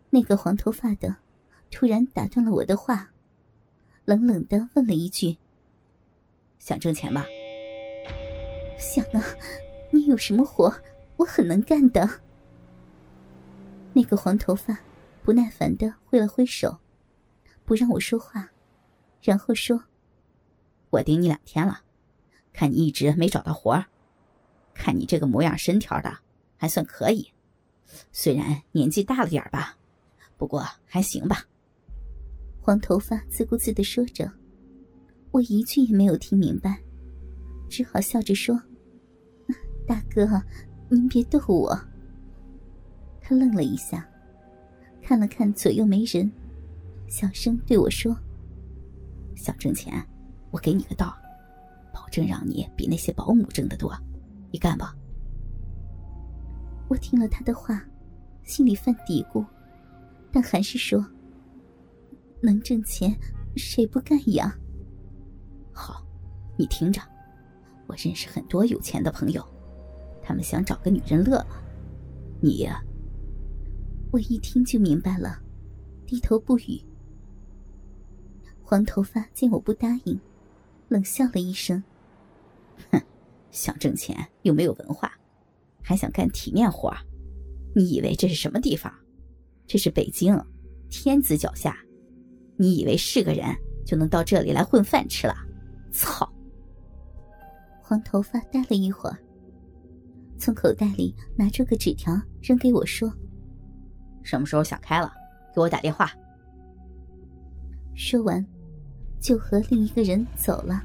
那个黄头发的突然打断了我的话，冷冷地问了一句： 想挣钱吧？ 想啊，你有什么活，我很能干的。那个黄头发不耐烦地挥了挥手，不让我说话，然后说： 我盯你2天了，看你一直没找到活，看你这个模样身条的还算可以，虽然年纪大了点吧，不过还行吧。 黄头发自顾自地说着，我一句也没有听明白，只好笑着说：大哥，您别逗我。他愣了一下，看了看左右没人，小声对我说： 想挣钱，我给你个道，保证让你比那些保姆挣得多，你干吧。 我听了他的话，心里犯嘀咕，但还是说：能挣钱谁不干呀？ 好，你听着，我认识很多有钱的朋友，他们想找个女人乐了，你呀…… 我一听就明白了，低头不语。黄头发见我不答应，冷笑了一声： 哼，想挣钱又没有文化，还想干体面活，你以为这是什么地方？这是北京，天子脚下，你以为是个人就能到这里来混饭吃了？操！ 黄头发呆了一会儿，从口袋里拿出个纸条扔给我说： 什么时候想开了给我打电话。 说完就和另一个人走了。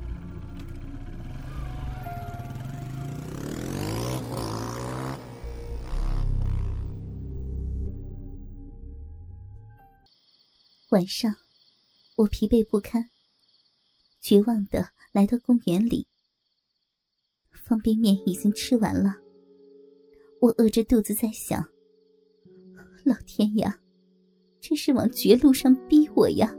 晚上我疲惫不堪，绝望地来到公园里。方便面已经吃完了，我饿着肚子在想，老天呀，这是往绝路上逼我呀！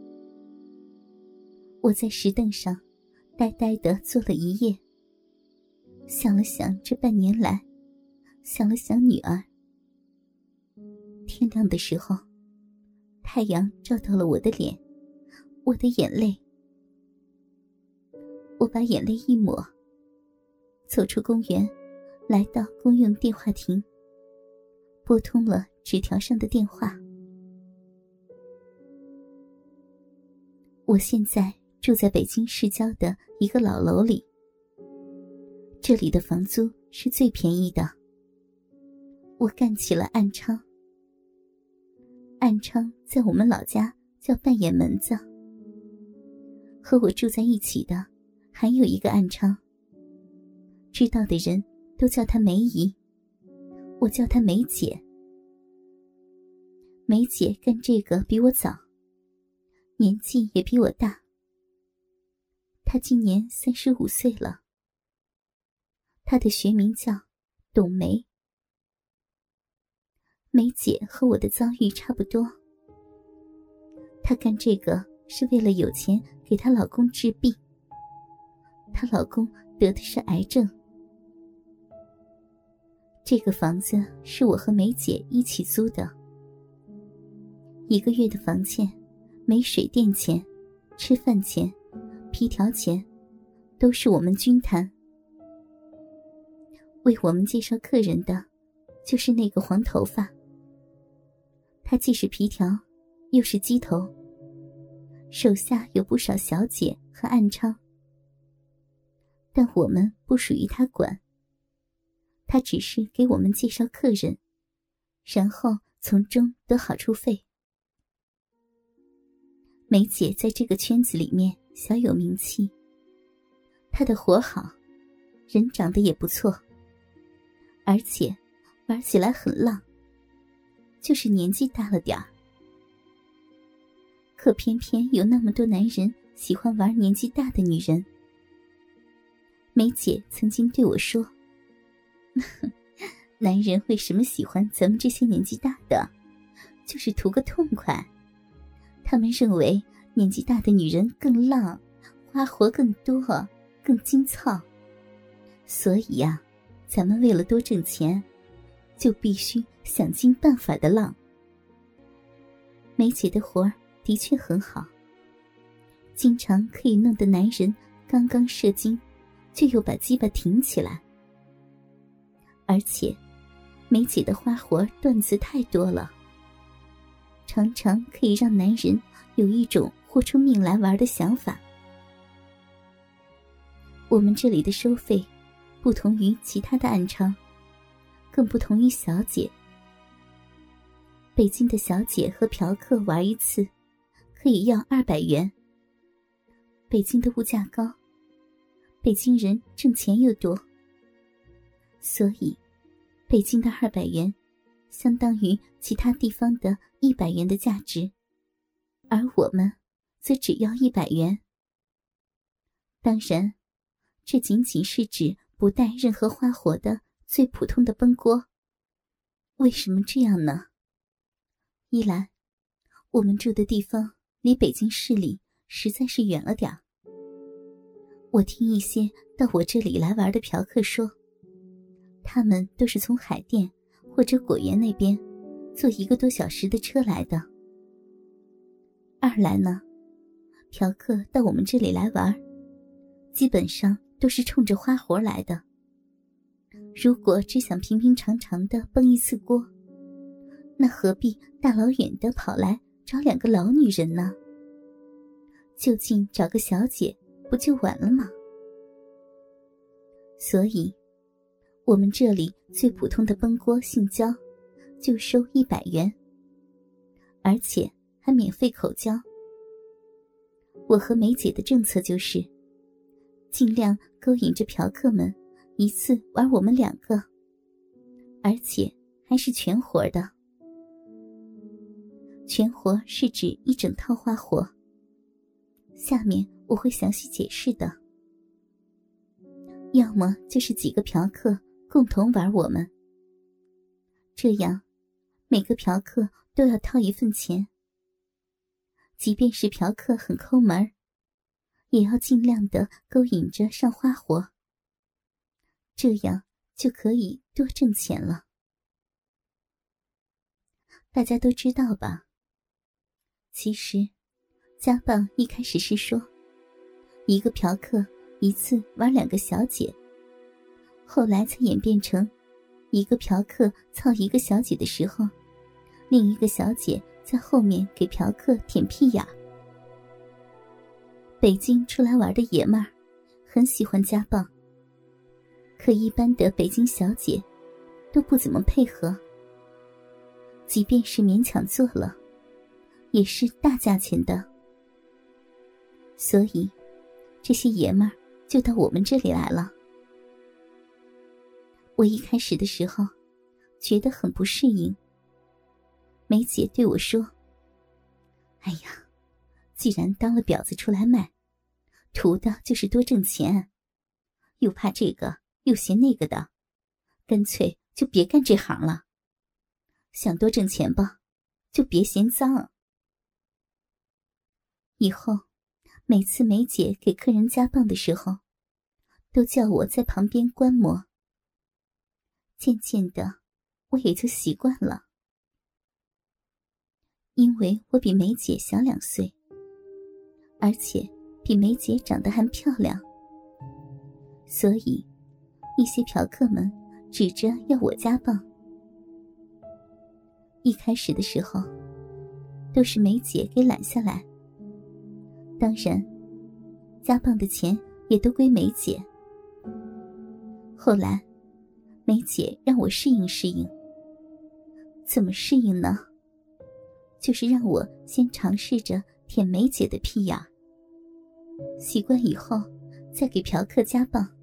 我在石凳上呆呆地坐了一夜，想了想这半年来，想了想女儿。天亮的时候，太阳照到了我的脸，我的眼泪。我把眼泪一抹，走出公园，来到公用电话亭，拨通了纸条上的电话。我现在住在北京市郊的一个老楼里，这里的房租是最便宜的。我干起了暗娼，暗娼在我们老家叫半眼门子。和我住在一起的还有一个暗娼，知道的人都叫她梅姨，我叫她梅姐。梅姐干这个比我早，年纪也比我大，她今年35岁了。她的学名叫董梅。梅姐和我的遭遇差不多，她干这个是为了有钱给她老公治病，她老公得的是癌症。这个房子是我和梅姐一起租的，1个月的房钱、没水电钱、吃饭钱、皮条钱都是我们均摊。为我们介绍客人的就是那个黄头发，他既是皮条又是鸡头，手下有不少小姐和暗娼，但我们不属于他管，他只是给我们介绍客人，然后从中得好处费。梅姐在这个圈子里面小有名气，她的活好，人长得也不错，而且玩起来很浪，就是年纪大了点儿。可偏偏有那么多男人喜欢玩年纪大的女人。梅姐曾经对我说，男人为什么喜欢咱们这些年纪大的，就是图个痛快。他们认为年纪大的女人更浪，花活更多，更精操。所以呀，咱们为了多挣钱，就必须想尽办法的浪。 梅姐的活儿的确很好，经常可以弄得男人刚刚射精就又把鸡巴挺起来。而且梅姐的花活段子太多了，常常可以让男人有一种豁出命来玩的想法。我们这里的收费不同于其他的暗娼，更不同于小姐。北京的小姐和嫖客玩一次可以要200元。北京的物价高，北京人挣钱又多，所以北京的200元相当于其他地方的100元的价值，而我们则只要100元。当然，这仅仅是指不带任何花活的最普通的崩锅。为什么这样呢？一来，我们住的地方离北京市里实在是远了点儿。我听一些到我这里来玩的嫖客说，他们都是从海淀或者果园那边坐1个多小时的车来的。二来呢，嫖客到我们这里来玩，基本上都是冲着花活来的。如果只想平平常常的崩一次锅，那何必大老远的跑来找2个老女人呢？就近找个小姐不就完了吗？所以我们这里最普通的崩锅性交就收100元，而且还免费口交。我和梅姐的政策就是尽量勾引着嫖客们一次玩我们2个，而且还是全活的。全活是指一整套花活，下面我会详细解释的。要么就是几个嫖客共同玩我们，这样每个嫖客都要掏一份钱。即便是嫖客很抠门，也要尽量的勾引着上花活，这样就可以多挣钱了。大家都知道吧？其实家暴一开始是说一个嫖客一次玩2个小姐，后来才演变成一个嫖客操1个小姐的时候，另一个小姐在后面给嫖客舔屁眼。北京出来玩的爷们儿很喜欢家暴，可一般的北京小姐都不怎么配合，即便是勉强做了也是大价钱的。所以这些爷们儿就到我们这里来了。我一开始的时候觉得很不适应，梅姐对我说，哎呀，既然当了婊子出来卖，图的就是多挣钱，又怕这个又嫌那个的，干脆就别干这行了。想多挣钱吧，就别嫌脏。以后每次梅姐给客人加棒的时候，都叫我在旁边观摩。渐渐的我也就习惯了。因为我比梅姐小2岁，而且比梅姐长得还漂亮，所以一些嫖客们指着要我加棒。一开始的时候都是梅姐给揽下来，当然加棒的钱也都归梅姐。后来梅姐让我适应适应。怎么适应呢？就是让我先尝试着舔梅姐的屁眼，习惯以后再给嫖客加棒。